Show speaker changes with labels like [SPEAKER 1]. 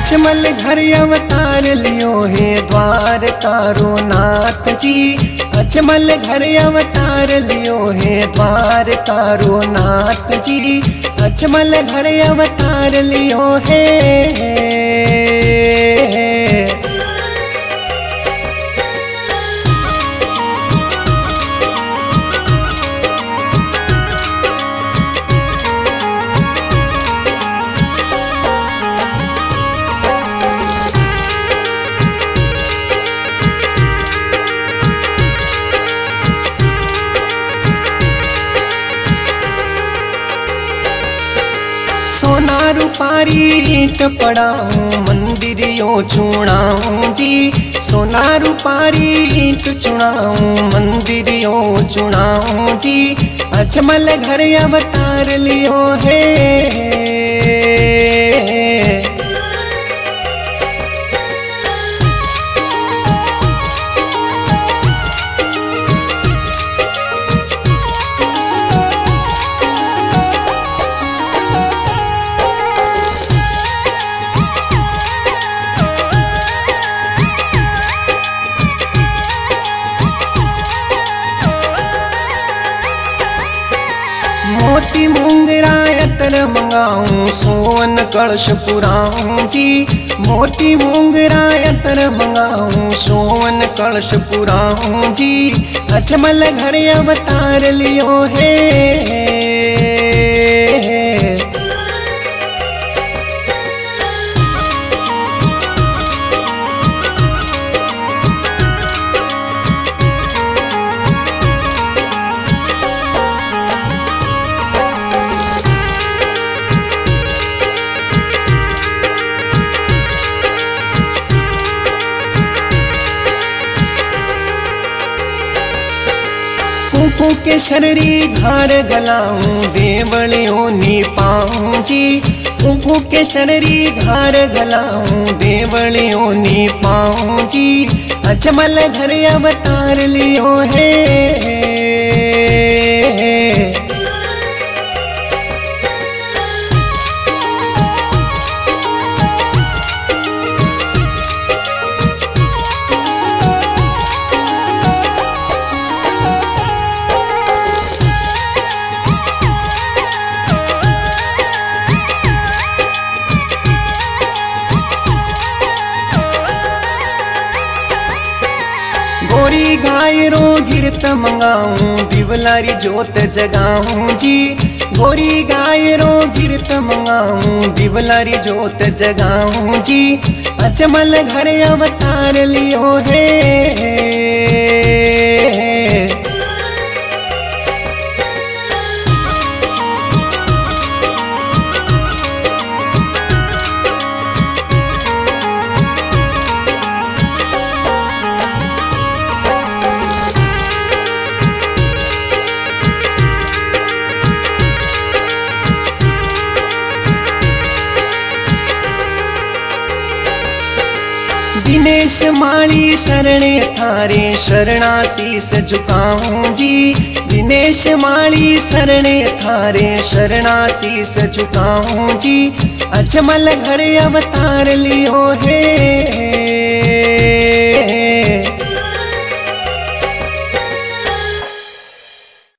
[SPEAKER 1] अजमल घर अवतार लियो है द्वारकारो नाथ जी। अजमल घर अवतार लियो है द्वारकारो नाथ जी। अजमल घर अवतार लियो है। सोना रूपारी ईंट पड़ाऊं मंदिर यो चुनाऊं जी। सोना रूपारी ईंट चुनाऊं मंदिर यो चुनाऊं जी। अजमल घर अवतार लियो है। मोती मूंगरा अतर मंगाऊं सोन कलश पुराऊं जी। मोती मूंगरा अतर मंगाऊं सोन कलश पुराऊं जी। अजमल घर अवतार लियो है। कुकू के शरीरी घर गलाऊं देवलियों नी पाऊं जी। कुकू के शरीरी घर गलाऊं देवलियों नी पाऊं जी। अजमल घर अवतार लियो है। गोरी गाय रो गिरत मंगाऊं दिवलारी जोत जगाऊं जी। गोरी गाय रो गिरत मंगाऊं दिवलारी जोत जगाऊं जी। अजमल घर अवतार लियो है। दिनेश माली शरणे थारे शरणा शीस झुकाऊं जी। दिनेश माली शरणे थारे शरणा शीस झुकाऊं जी। अजमल घर अवतार लियो है।